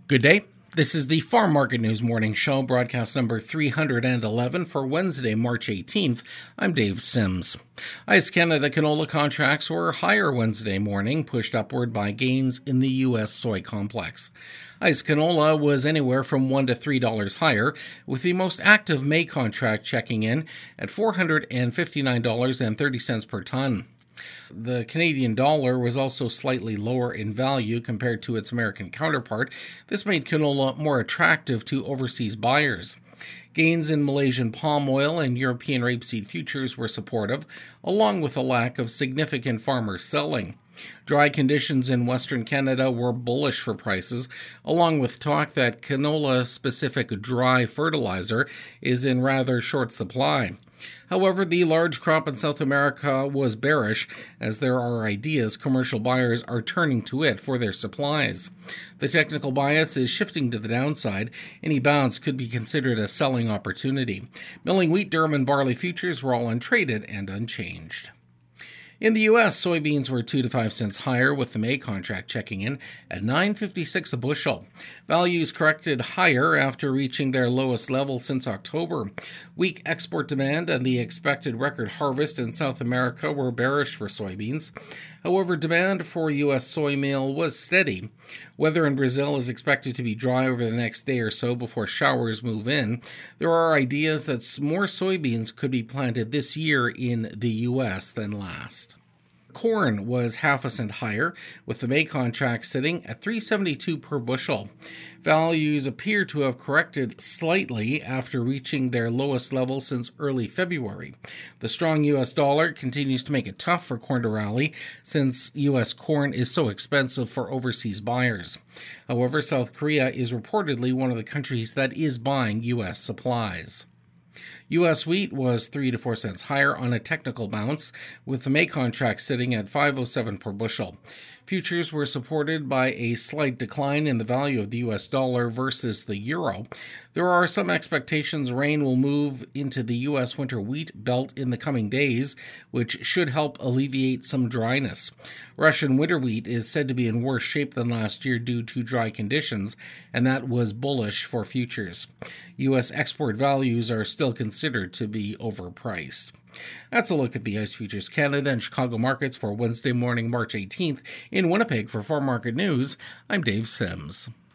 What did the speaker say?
Good day. This is the Farm Market News Morning Show, broadcast number 311 for Wednesday, March 18th. I'm Dave Sims. ICE Canada canola contracts were higher Wednesday morning, pushed upward by gains in the U.S. soy complex. ICE canola was anywhere from $1 to $3 higher, with the most active May contract checking in at $459.30 per ton. The Canadian dollar was also slightly lower in value compared to its American counterpart. This made canola more attractive to overseas buyers. Gains in Malaysian palm oil and European rapeseed futures were supportive, along with a lack of significant farmer selling. Dry conditions in Western Canada were bullish for prices, along with talk that canola-specific dry fertilizer is in rather short supply. However, the large crop in South America was bearish, as there are ideas commercial buyers are turning to it for their supplies. The technical bias is shifting to the downside. Any bounce could be considered a selling opportunity. Milling wheat, durum, and barley futures were all untraded and unchanged. In the U.S., soybeans were 2 to 5 cents higher, with the May contract checking in at $9.56 a bushel. Values corrected higher after reaching their lowest level since October. Weak export demand and the expected record harvest in South America were bearish for soybeans. However, demand for U.S. soy meal was steady. Weather in Brazil is expected to be dry over the next day or so before showers move in. There are ideas that more soybeans could be planted this year in the U.S. than last. Corn was half a cent higher, with the May contract sitting at $3.72 per bushel. Values appear to have corrected slightly after reaching their lowest level since early February. The strong U.S. dollar continues to make it tough for corn to rally, since U.S. corn is so expensive for overseas buyers. However, South Korea is reportedly one of the countries that is buying U.S. supplies. U.S. wheat was 3 to 4 cents higher on a technical bounce, with the May contract sitting at $5.07 per bushel. Futures were supported by a slight decline in the value of the U.S. dollar versus the euro. There are some expectations rain will move into the U.S. winter wheat belt in the coming days, which should help alleviate some dryness. Russian winter wheat is said to be in worse shape than last year due to dry conditions, and that was bullish for futures. U.S. export values are still considered to be overpriced. That's a look at the ICE Futures Canada and Chicago markets for Wednesday morning, March 18th. In Winnipeg for Farm Market News, I'm Dave Sims.